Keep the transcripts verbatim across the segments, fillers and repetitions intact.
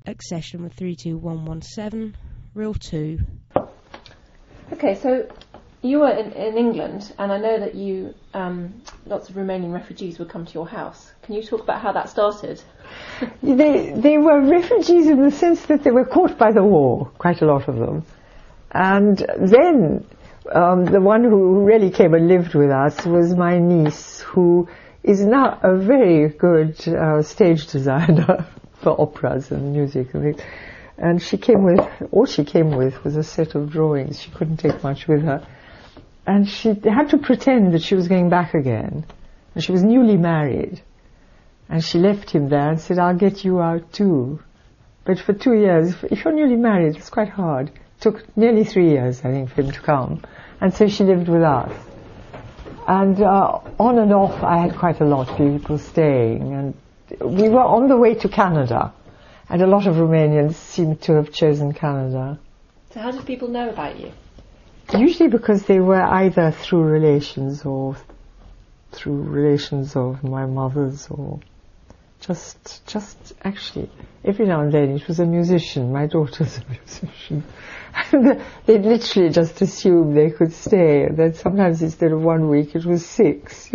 accession with three two one one seven, reel two. Okay, so you were in, in England, and I know that you um, lots of Romanian refugees would come to your house. Can you talk about how that started? They they were refugees in the sense that they were caught by the war, quite a lot of them. And then um, the one who really came and lived with us was my niece, who is now a very good uh, stage designer for operas and music and things. And she came with, all she came with was a set of drawings. She couldn't take much with her. And she had to pretend that she was going back again. And she was newly married. And she left him there and said, I'll get you out too. But for two years, if you're newly married, it's quite hard. It took nearly three years, I think, for him to come. And so she lived with us. And uh, on and off, I had quite a lot of people staying. And we were on the way to Canada. And a lot of Romanians seemed to have chosen Canada. So how did people know about you? Usually because they were either through relations or through relations of my mother's, or just, just actually, every now and then it was a musician. My daughter's a musician. And they'd literally just assume they could stay. And then sometimes instead of one week it was six.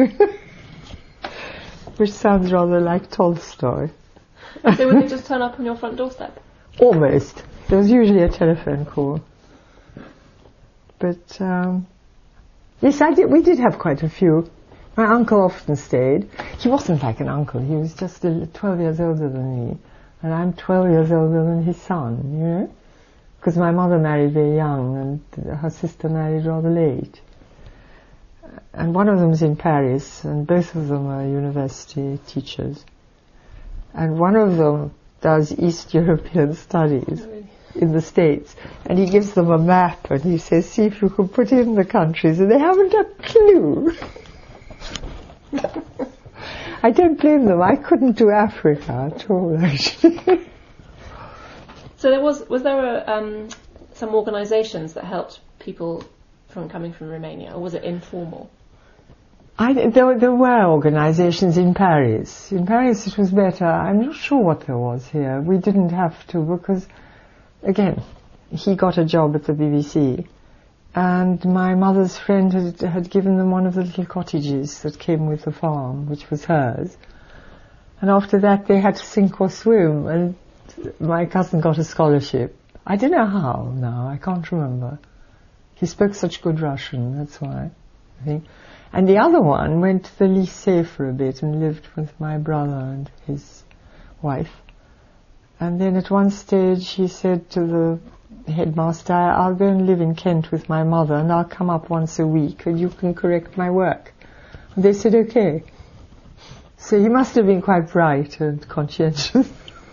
Which sounds rather like Tolstoy. So would they just turn up on your front doorstep? Almost. There was usually a telephone call. But, um, yes, I did, we did have quite a few. My uncle often stayed. He wasn't like an uncle. He was just a, twelve years older than me. And I'm twelve years older than his son, you know? Because my mother married very young and her sister married rather late. And one of them is in Paris, and both of them are university teachers. And one of them does East European studies in the States, and he gives them a map and he says, see if you can put in the countries, and they haven't a clue. I don't blame them. I couldn't do Africa at all, actually. So there was was there a, um, some organisations that helped people from coming from Romania, or was it informal? I, there, there were organisations in Paris. In Paris it was better. I'm not sure what there was here. We didn't have to because, again, he got a job at the B B C, and my mother's friend had, had given them one of the little cottages that came with the farm, which was hers. And after that they had to sink or swim, and my cousin got a scholarship. I don't know how now, I can't remember. He spoke such good Russian, that's why, I think. And the other one went to the lycée for a bit and lived with my brother and his wife. And then at one stage he said to the headmaster, I'll go and live in Kent with my mother and I'll come up once a week and you can correct my work. And they said, okay. So he must have been quite bright and conscientious.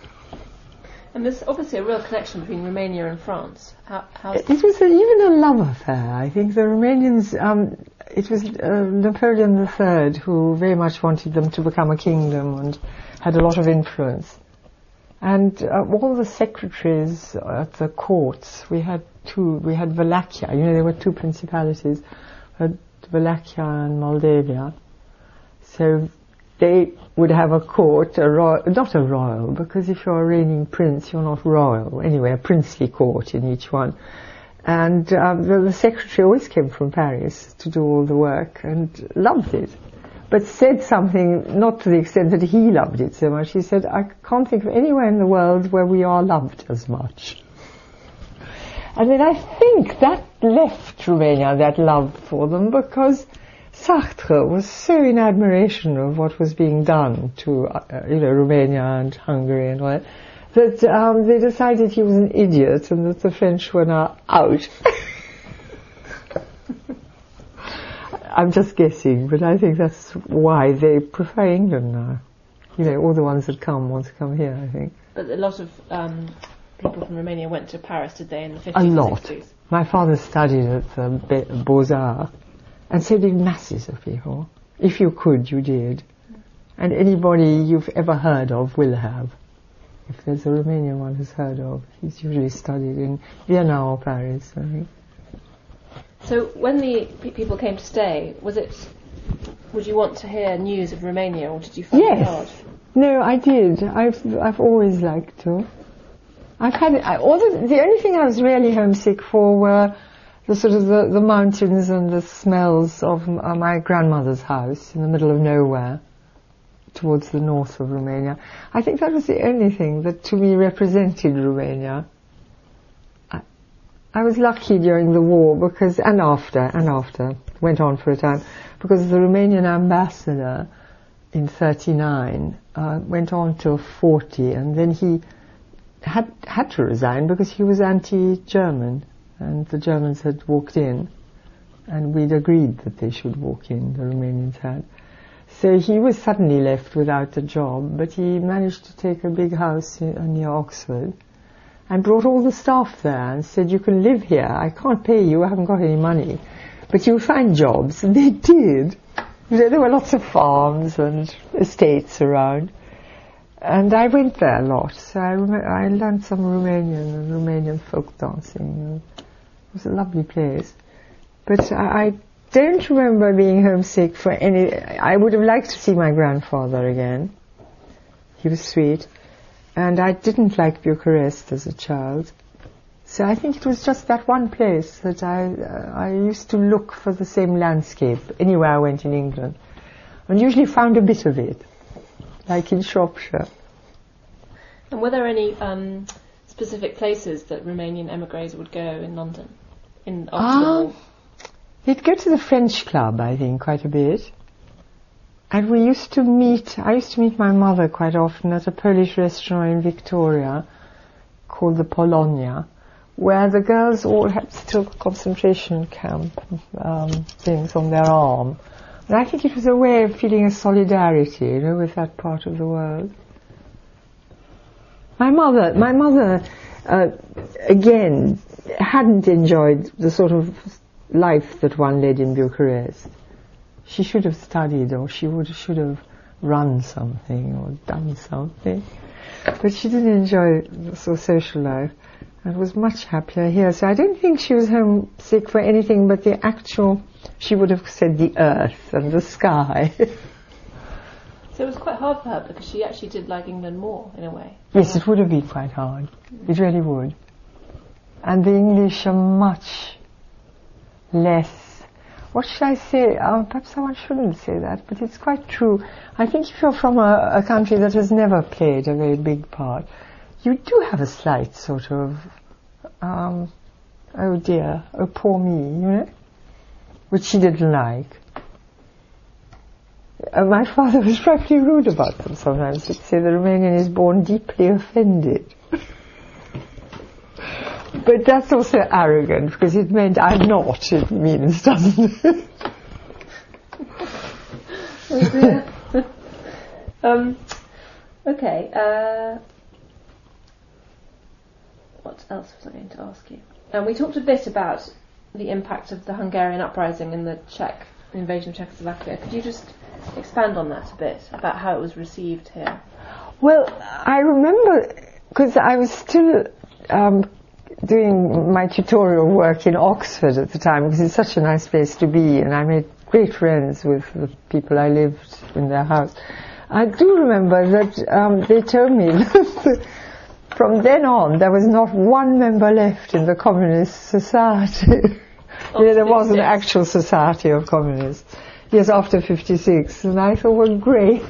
And there's obviously a real connection between Romania and France. How, how's it was a, even a love affair. I think the Romanians, um, it was uh, Napoleon the Third who very much wanted them to become a kingdom and had a lot of influence. And uh, all the secretaries at the courts, we had two, we had Wallachia, you know, there were two principalities, uh, Wallachia and Moldavia. So they would have a court, a royal, not a royal, because if you're a reigning prince, you're not royal. Anyway, a princely court in each one. And um, the, the secretary always came from Paris to do all the work and loved it. But said something, not to the extent that he loved it so much. He said, I can't think of anywhere in the world where we are loved as much. And then I think that left Romania, that love for them, because Sartre was so in admiration of what was being done to, uh, you know, Romania and Hungary and all that, that um, they decided he was an idiot and that the French were now out. I'm just guessing, but I think that's why they prefer England now. You know, all the ones that come want to come here, I think. But a lot of um, people from Romania went to Paris, did they, in the fifties a and lot. sixties? My father studied at the Beaux-Arts. And so did masses of people. If you could, you did. And anybody you've ever heard of will have. If there's a Romanian one who's heard of, he's usually studied in Vienna or Paris, I think. So when the pe- people came to stay, was it, would you want to hear news of Romania, or did you find yes. it hard? No, I did. I've, I've always liked to. I've had I, all the, the only thing I was really homesick for were the sort of the, the mountains and the smells of m- uh, my grandmother's house in the middle of nowhere, towards the north of Romania. I think that was the only thing that to me represented Romania. I, I was lucky during the war because, and after, and after, went on for a time, because the Romanian ambassador in thirty-nine uh, went on till forty, and then he had had to resign because he was anti-German, and the Germans had walked in, and we'd agreed that they should walk in, the Romanians had. So he was suddenly left without a job, but he managed to take a big house in, near Oxford and brought all the staff there and said, you can live here, I can't pay you, I haven't got any money, but you'll find jobs. And they did. You know, there were lots of farms and estates around. And I went there a lot, so I, rem- I learned some Romanian and Romanian folk dancing. It was a lovely place. But I, I don't remember being homesick for any... I would have liked to see my grandfather again. He was sweet. And I didn't like Bucharest as a child. So I think it was just that one place that I uh, I used to look for the same landscape anywhere I went in England. And usually found a bit of it, like in Shropshire. And were there any um, specific places that Romanian emigres would go in London? In after the war? They'd go to the French Club, I think, quite a bit. And we used to meet, I used to meet my mother quite often at a Polish restaurant in Victoria called the Polonia, where the girls all had still concentration camp um, things on their arm. And I think it was a way of feeling a solidarity, you know, with that part of the world. My mother, my mother, uh, again, hadn't enjoyed the sort of life that one led in Bucharest. She should have studied, or she would should have run something or done something. But she didn't enjoy the sort of social life and was much happier here. So I don't think she was homesick for anything but the actual, she would have said the earth and the sky. So it was quite hard for her because she actually did like England more, in a way. Yes, it would have been quite hard. It really would. And the English are much less, what should I say? Um, perhaps someone shouldn't say that, but it's quite true. I think if you're from a, a country that has never played a very big part, you do have a slight sort of, um, oh dear, oh poor me, you know, which she didn't like. Uh, my father was frightfully rude about them sometimes. He'd say the Romanian is born deeply offended. But that's also arrogant, because it meant I'm not, it means, doesn't it? Oh dear. um, okay, uh, what else was I going to ask you? Um, we talked a bit about the impact of the Hungarian uprising and the Czech invasion of Czechoslovakia. Could you just expand on that a bit, about how it was received here? Well, I remember, because I was still um, doing my tutorial work in Oxford at the time, because it's such a nice place to be, and I made great friends with the people I lived in their house. I do remember that um, they told me that from then on there was not one member left in the communist society. Yeah, there was an actual society of communists. Yes, after fifty-six, and I thought, well, great.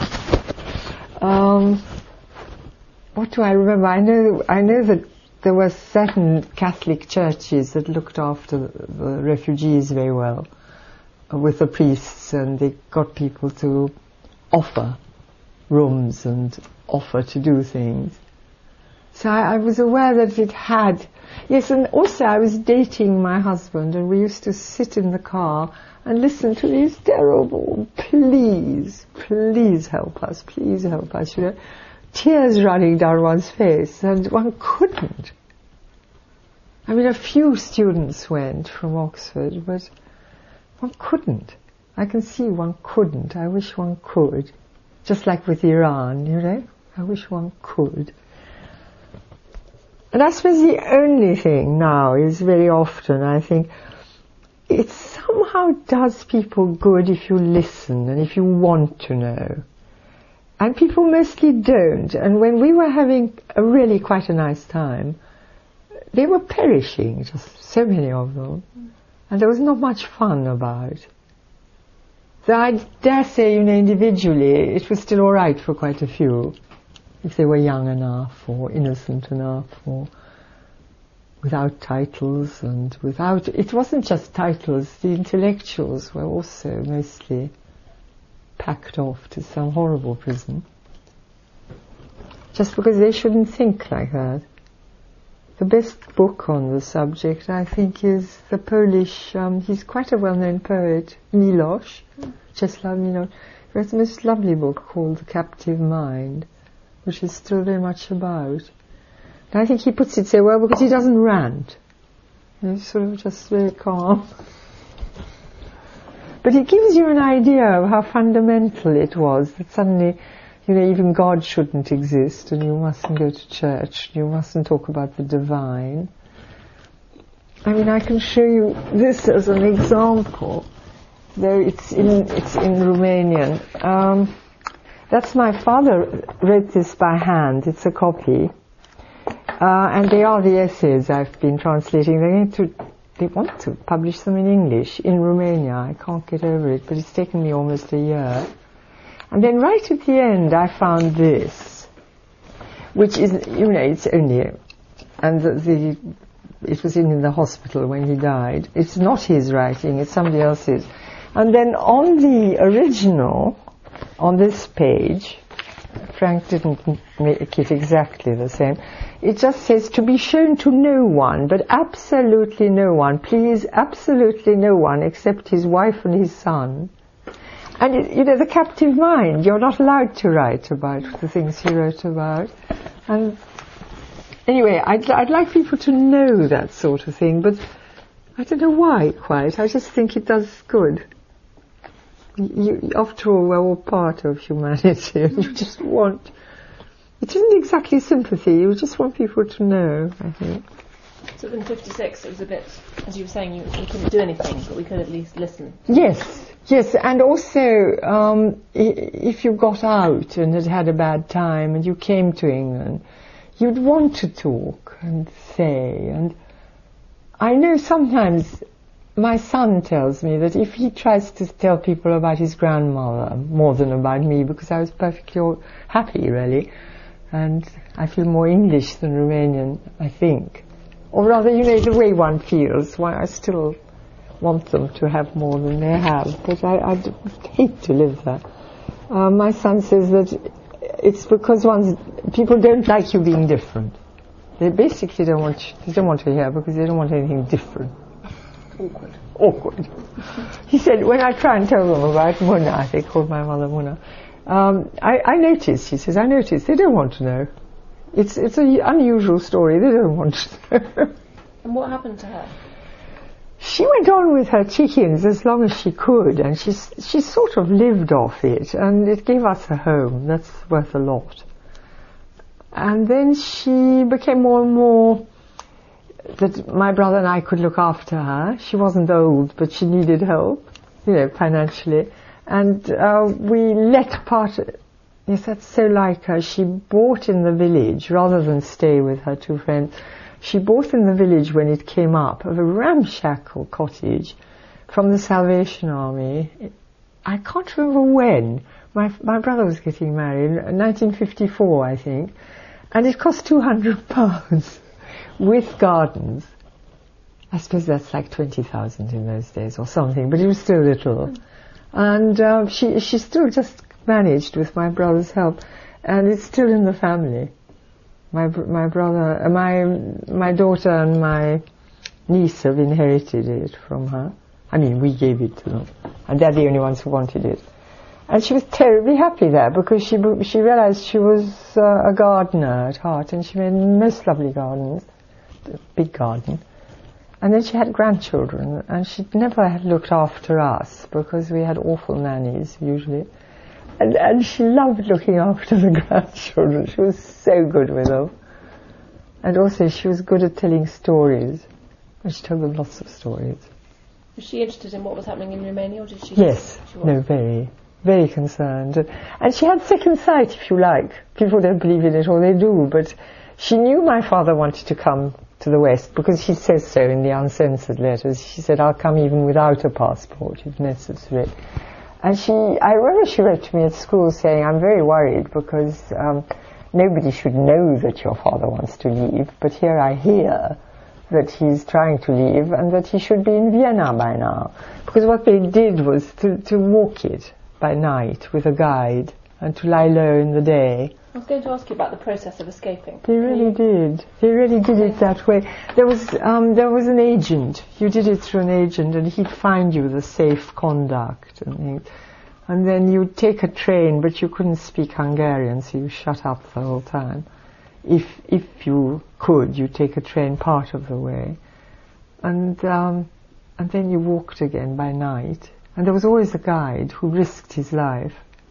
Um, what do I remember? I know, I know that there were certain Catholic churches that looked after the, the refugees very well, uh, with the priests, and they got people to offer rooms and offer to do things. So I, I was aware that it had. Yes, and also I was dating my husband, and we used to sit in the car and listen to these terrible, please, please help us, please help us, you know, tears running down one's face, and one couldn't. I mean, a few students went from Oxford, but one couldn't. I can see one couldn't. I wish one could. Just like with Iran, you know, I wish one could. And I suppose the only thing now is very often, I think, it somehow does people good if you listen and if you want to know. And people mostly don't. And when we were having a really quite a nice time, they were perishing, just so many of them. Mm. And there was not much fun about. So I dare say, you know, individually, it was still all right for quite a few, if they were young enough or innocent enough or without titles and without... It wasn't just titles, the intellectuals were also mostly packed off to some horrible prison. Just because they shouldn't think like that. The best book on the subject, I think, is the Polish, um, he's quite a well-known poet, Milosz, mm. Czesław Milosz. He wrote the most lovely book called The Captive Mind, which is still very much about. And I think he puts it so well because he doesn't rant. He's sort of just very calm. But it gives you an idea of how fundamental it was that suddenly, you know, even God shouldn't exist and you mustn't go to church, you mustn't talk about the divine. I mean, I can show you this as an example, though it's in, it's in Romanian. Um, that's my father wrote this by hand, it's a copy. Uh, and they are the essays I've been translating. They're going to, they want to publish them in English in Romania. I can't get over it, but it's taken me almost a year. And then right at the end I found this, which is, you know, it's only, and the, the it was in the hospital when he died. It's not his writing, it's somebody else's. And then on the original, on this page, Frank didn't make it exactly the same. It just says, to be shown to no one, but absolutely no one, please, absolutely no one except his wife and his son. And, it, you know, the captive mind, you're not allowed to write about the things he wrote about. And anyway, I'd, I'd like people to know that sort of thing, but I don't know why quite. I just think it does good. You, after all, we're all part of humanity, and you just want... It isn't exactly sympathy, you just want people to know, I think. So in fifty-six, it was a bit, as you were saying, you, you couldn't do anything, but we could at least listen. Yes, yes, and also, um, if you got out and had had a bad time and you came to England, you'd want to talk and say, and I know sometimes... My son tells me that if he tries to tell people about his grandmother, more than about me, because I was perfectly happy, really, and I feel more English than Romanian, I think. Or rather, you know, the way one feels, why I still want them to have more than they have, but I, I'd hate to live there. Uh, my son says that it's because one's, people don't like you being different. They basically don't want, you, they don't want to hear because they don't want anything different. Awkward. Awkward. He said, when I try and tell them about Muna, they called my mother Muna, um, I, I noticed, he says, I noticed, they don't want to know. It's it's an unusual story, they don't want to know. And what happened to her? She went on with her chickens as long as she could, and she, she sort of lived off it, and it gave us a home, that's worth a lot. And then she became more and more... that my brother and I could look after her. She wasn't old, but she needed help, you know, financially. And uh, we let part of, yes, that's so like her. She bought in the village, rather than stay with her two friends, she bought in the village when it came up, of a ramshackle cottage from the Salvation Army. I can't remember when. My, my brother was getting married, in nineteen fifty-four, I think, and it cost two hundred pounds. With gardens. I suppose that's like twenty thousand in those days or something, but it was still little. Mm. And uh, she she still just managed with my brother's help, and it's still in the family. My my brother, uh, my my daughter and my niece have inherited it from her. I mean, we gave it to them, and they're the only ones who wanted it. And she was terribly happy there because she she realized she was uh, a gardener at heart, and she made most lovely gardens. Big garden, and then she had grandchildren, and she never had looked after us because we had awful nannies usually, and and she loved looking after the grandchildren. She was so good with them, and also she was good at telling stories, and she told them lots of stories. Was she interested in what was happening in Romania, or did she? Yes, she was? no, very, very concerned. And she had second sight, if you like. People don't believe in it, or they do, but she knew my father wanted to come to the West, because he says so in the uncensored letters. She said, I'll come even without a passport, if necessary. And she, I remember she wrote to me at school saying, I'm very worried, because um, nobody should know that your father wants to leave, but here I hear that he's trying to leave, and that he should be in Vienna by now. Because what they did was to, to walk it by night with a guide, and to lie low in the day. I was going to ask you about the process of escaping. They really did. They really did it that way. There was um, there was an agent. You did it through an agent, and he'd find you the safe conduct and things. And then you'd take a train, but you couldn't speak Hungarian, so you shut up the whole time. If if you could, you take a train part of the way, and um, and then you walked again by night. And there was always a guide who risked his life.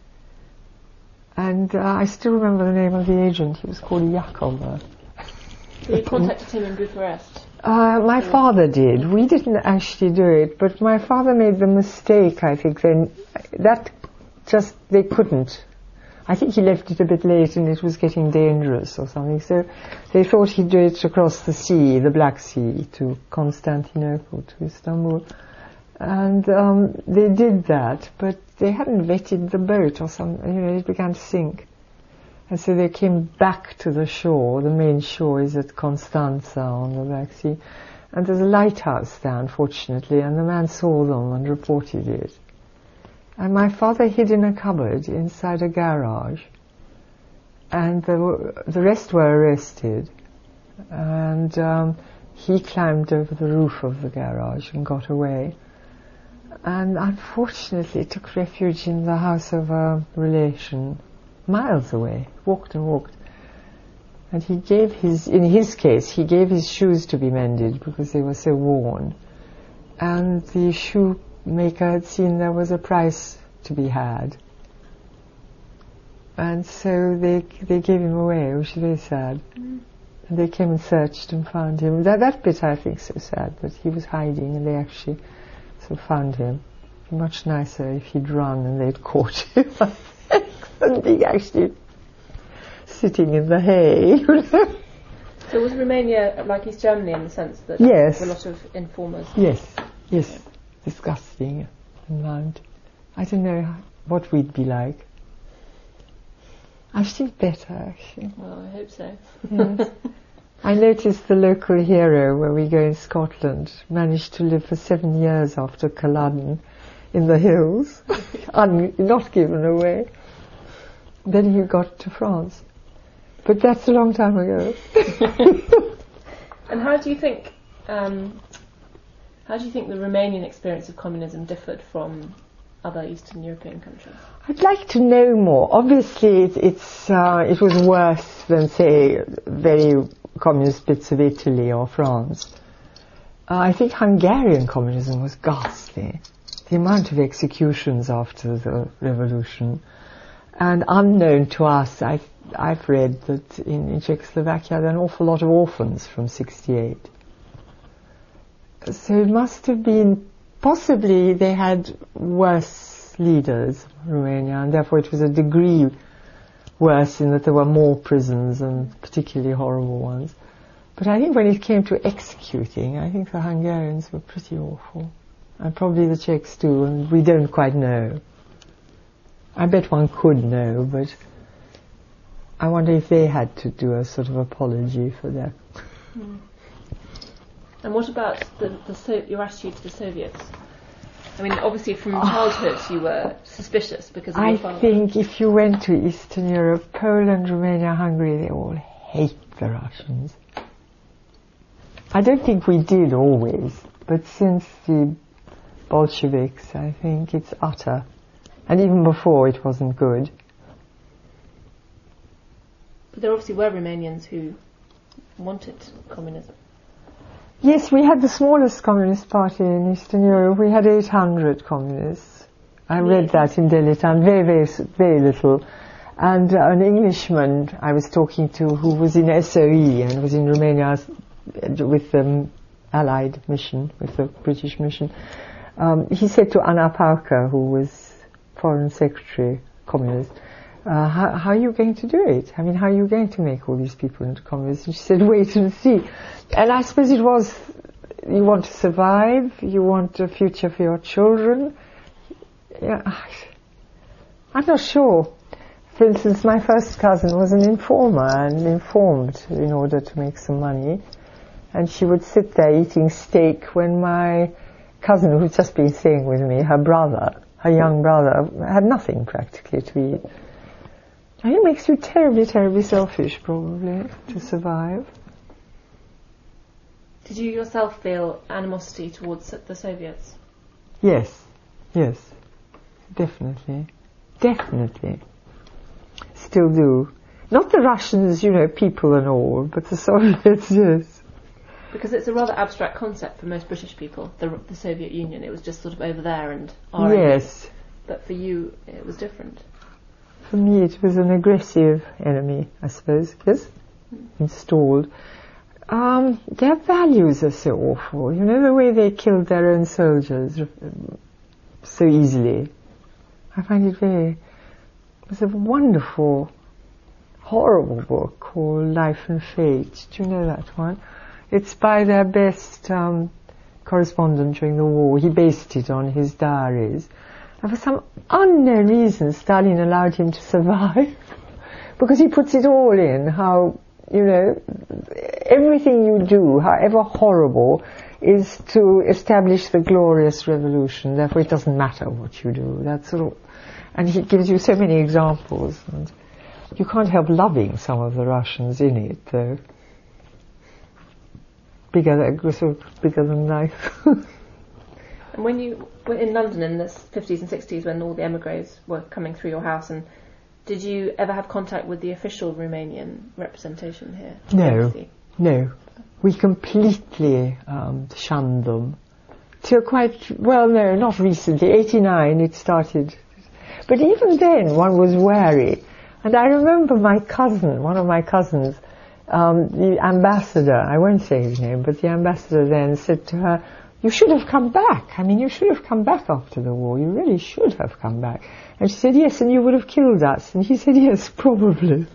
And uh, I still remember the name of the agent. He was called Jakob. You contacted him in Bucharest? Uh, my father did. We didn't actually do it, but my father made the mistake, I think, then that just, they couldn't. I think he left it a bit late and it was getting dangerous or something, so they thought he'd do it across the sea, the Black Sea, to Constantinople, to Istanbul. And um, they did that, but they hadn't vetted the boat or something, you know, it began to sink. And so they came back to the shore. The main shore is at Constanza on the Black Sea. And there's a lighthouse there, unfortunately, and the man saw them and reported it. And my father hid in a cupboard inside a garage. And the, were, the rest were arrested. And um, he climbed over the roof of the garage and got away. And unfortunately took refuge in the house of a relation, miles away, walked and walked. And he gave his, in his case, he gave his shoes to be mended because they were so worn. And the shoemaker had seen there was a price to be had. And so they they gave him away, which is very sad. Mm. And they came and searched and found him. That, that bit I think is so sad, that he was hiding and they actually so found him. It'd be much nicer if he'd run and they'd caught him than being actually sitting in the hay. You know? So was Romania like East Germany in the sense that yes. there were a lot of informers? Yes, yes. Yeah. Disgusting amount. I don't know what we'd be like. Actually better, actually. Well, I hope so. Yes. I noticed the local hero where we go in Scotland managed to live for seven years after Culloden in the hills, un- not given away. Then he got to France. But that's a long time ago. And how do you think, um, how do you think the Romanian experience of communism differed from other Eastern European countries? I'd like to know more. Obviously, it, it's uh, it was worse than, say, very communist bits of Italy or France. Uh, I think Hungarian communism was ghastly. The amount of executions after the revolution. And unknown to us, I've, I've read that in, in Czechoslovakia there are an awful lot of orphans from sixty-eight. So it must have been, possibly they had worse leaders, Romania, and therefore it was a degree worse in that there were more prisons and particularly horrible ones. But I think when it came to executing, I think the Hungarians were pretty awful. And probably the Czechs too, and we don't quite know. I bet one could know, but I wonder if they had to do a sort of apology for that. Mm. And what about the, the so- your attitude to the Soviets? I mean, obviously from childhood you were suspicious because of I your father. think if you went to Eastern Europe, Poland, Romania, Hungary, they all hate the Russians. I don't think we did always, but since the Bolsheviks, I think it's utter. And even before, it wasn't good. But there obviously were Romanians who wanted communism. Yes, we had the smallest communist party in Eastern Europe. We had eight hundred communists. I yes. read that in Dilettante, very, very, very little. And uh, an Englishman I was talking to who was in S O E and was in Romania with the Allied mission, with the British mission, um, he said to Anna Pauker, who was foreign secretary, communist, uh, how, how are you going to do it? I mean, how are you going to make all these people into communists? And she said, wait and see. And I suppose it was, you want to survive, you want a future for your children. Yeah, I'm not sure. For instance, my first cousin was an informer and informed in order to make some money. And she would sit there eating steak when my cousin, who'd just been staying with me, her brother, her young brother, had nothing practically to eat. And it makes you terribly, terribly selfish, probably, to survive. Did you yourself feel animosity towards the Soviets? Yes, yes, definitely, definitely. Still do. Not the Russians, you know, people and all, but the Soviets, yes. Because it's a rather abstract concept for most British people, the, the Soviet Union. It was just sort of over there and our yes. enemy. But for you, it was different. For me, it was an aggressive enemy, I suppose, yes, mm. installed. Um, their values are so awful. You know, the way they killed their own soldiers so easily. I find it very... There's a wonderful, horrible book called Life and Fate. Do you know that one? It's by their best um, correspondent during the war. He based it on his diaries. And for some unknown reason, Stalin allowed him to survive. Because he puts it all in, how, you know, everything you do, however horrible, is to establish the glorious revolution. Therefore, it doesn't matter what you do. That's sort of... And he gives you so many examples, and you can't help loving some of the Russians in it, though. Bigger than, sort of bigger than life. And when you were in London in the fifties and sixties, when all the emigres were coming through your house, and did you ever have contact with the official Romanian representation here? No, no. We completely um, shunned them. Till quite, well, no, not recently. eighty-nine it started. But even then, one was wary. And I remember my cousin, one of my cousins, um, the ambassador, I won't say his name, but the ambassador then said to her, you should have come back. I mean, you should have come back after the war. You really should have come back. And she said, yes, and you would have killed us. And he said, yes, probably.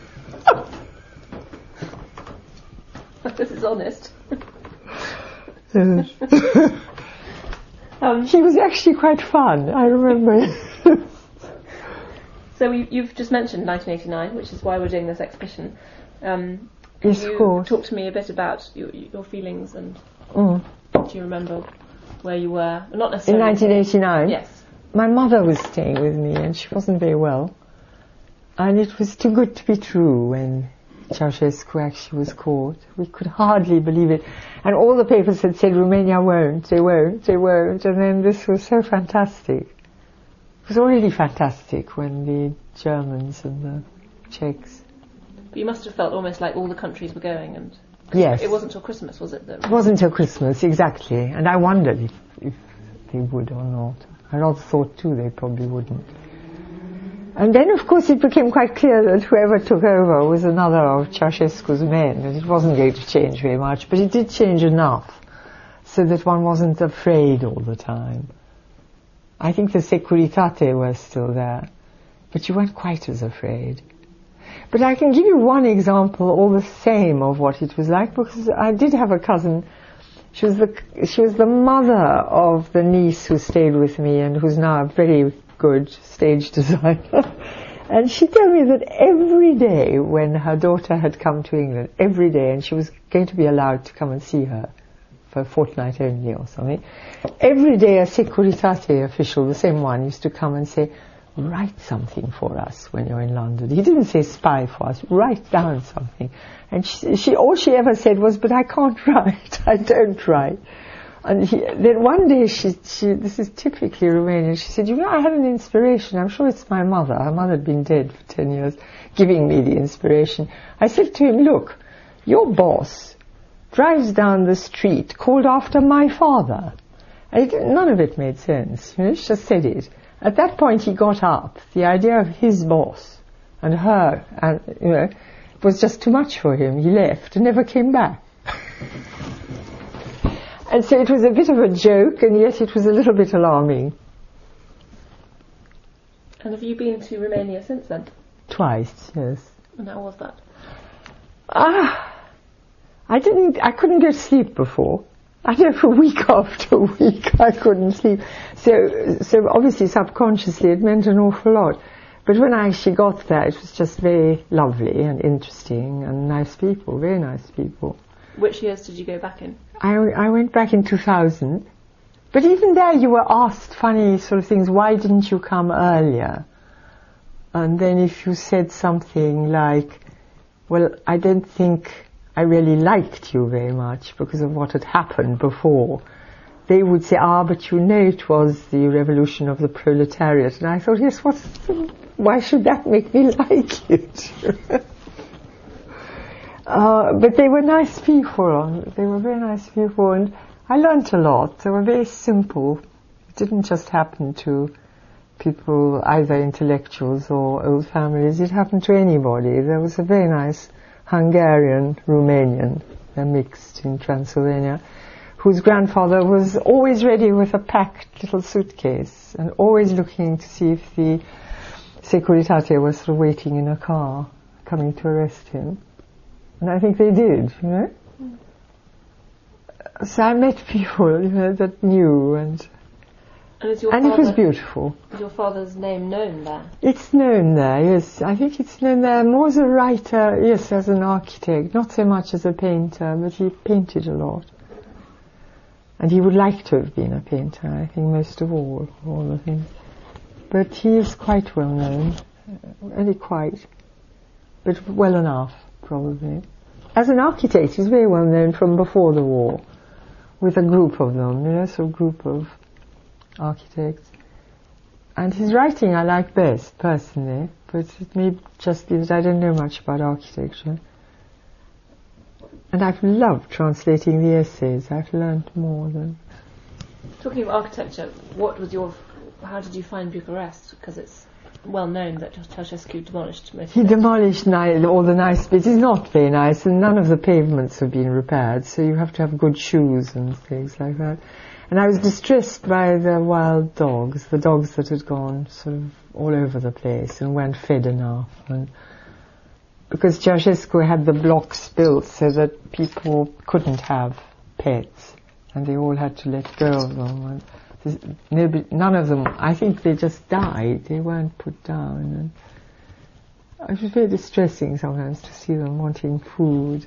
This is honest. Yes. um, he was actually quite fun, I remember. So we, you've just mentioned nineteen eighty-nine, which is why we're doing this exhibition. Um, can yes, you of course. Talk to me a bit about your, your feelings and mm. do you remember where you were? Not necessarily. In nineteen eighty-nine? Yes. My mother was staying with me and she wasn't very well. And it was too good to be true when Ceausescu actually was caught. We could hardly believe it. And all the papers had said, Romania won't, they won't, they won't. And then this was so fantastic. It was already fantastic when the Germans and the Czechs. But you must have felt almost like all the countries were going, and yes. It wasn't till Christmas, was it? That it wasn't till Christmas, exactly. And I wondered if, if they would or not. I rather thought too they probably wouldn't. And then, of course, it became quite clear that whoever took over was another of Ceausescu's men, and it wasn't going to change very much, but it did change enough so that one wasn't afraid all the time. I think the Securitate were still there, but you weren't quite as afraid. But I can give you one example all the same of what it was like, because I did have a cousin. She was the, she was the mother of the niece who stayed with me and who's now a very good stage designer. And she told me that every day when her daughter had come to England, every day, and she was going to be allowed to come and see her for a fortnight only or something, every day a Securitate official, the same one, used to come and say, write something for us when you're in London. He didn't say spy for us, write down something. And she, she all she ever said was, but I can't write, I don't write. And he, then one day, she, she, this is typically Romanian, she said, you know, I had an inspiration, I'm sure it's my mother, her mother had been dead for ten years, giving me the inspiration. I said to him, look, your boss drives down the street called after my father. And it, none of it made sense, you know, she just said it. At that point he got up. The idea of his boss and her, and you know, was just too much for him. He left and never came back. And so it was a bit of a joke, and yet it was a little bit alarming. And have you been to Romania since then? Twice, yes. And how was that? Ah, I didn't, I couldn't get sleep before. I know for week after week I couldn't sleep. So, so obviously subconsciously it meant an awful lot. But when I actually got there, it was just very lovely and interesting and nice people, very nice people. Which years did you go back in? I, I went back in two thousand. But even there you were asked funny sort of things, why didn't you come earlier? And then if you said something like, well, I don't think I really liked you very much because of what had happened before, they would say, ah, but you know it was the revolution of the proletariat. And I thought, yes, what's the, why should that make me like it? uh, but they were nice people. They were very nice people, and I learnt a lot. They were very simple. It didn't just happen to people, either intellectuals or old families. It happened to anybody. There was a very nice Hungarian, Romanian, they're mixed in Transylvania, whose grandfather was always ready with a packed little suitcase and always looking to see if the Securitate was sort of waiting in a car, coming to arrest him. And I think they did, you know. So I met people, you know, that knew, and and, is your and father, it was beautiful. Is your father's name known there? It's known there, yes. I think it's known there more as a writer, yes, as an architect, not so much as a painter, but he painted a lot. And he would like to have been a painter, I think, most of all, all of him. But he is quite well known, only quite, but well enough, probably. As an architect, he's very well known from before the war, with a group of them, you know, so a group of architects. And his writing I like best, personally, but it may just be that I don't know much about architecture. And I've loved translating the essays. I've learned more than... Talking of architecture, what was your... How did you find Bucharest? Because it's well known that Ceausescu demolished most He of it. demolished ni- all the nice bits. It's not very nice, and none of the pavements have been repaired, so you have to have good shoes and things like that. And I was distressed by the wild dogs, the dogs that had gone sort of all over the place and weren't fed enough. And because Ceausescu had the blocks built so that people couldn't have pets, and they all had to let go of them. And nobody, none of them, I think they just died. They weren't put down. And it was very distressing sometimes to see them wanting food.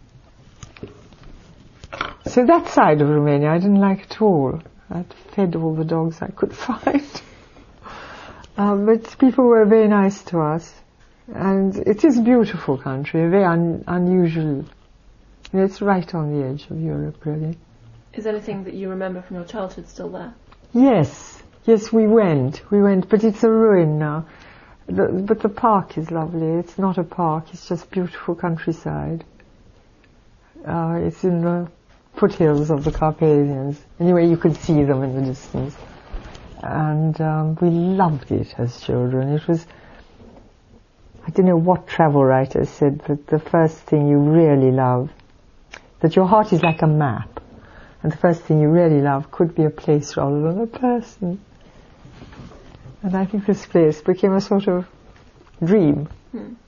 So that side of Romania I didn't like at all. I'd fed all the dogs I could find. um, but people were very nice to us. And it is a beautiful country, a very un- unusual. You know, it's right on the edge of Europe, really. Is anything that you remember from your childhood still there? Yes, yes, we went, we went, but it's a ruin now. The, but the park is lovely. It's not a park, it's just beautiful countryside. Uh, it's in the foothills of the Carpathians. Anyway, you could see them in the distance. And um, we loved it as children. It was, I don't know what travel writer said, but the first thing you really love, that your heart is like a map. And the first thing you really love could be a place rather than a person. And I think this place became a sort of dream. Hmm.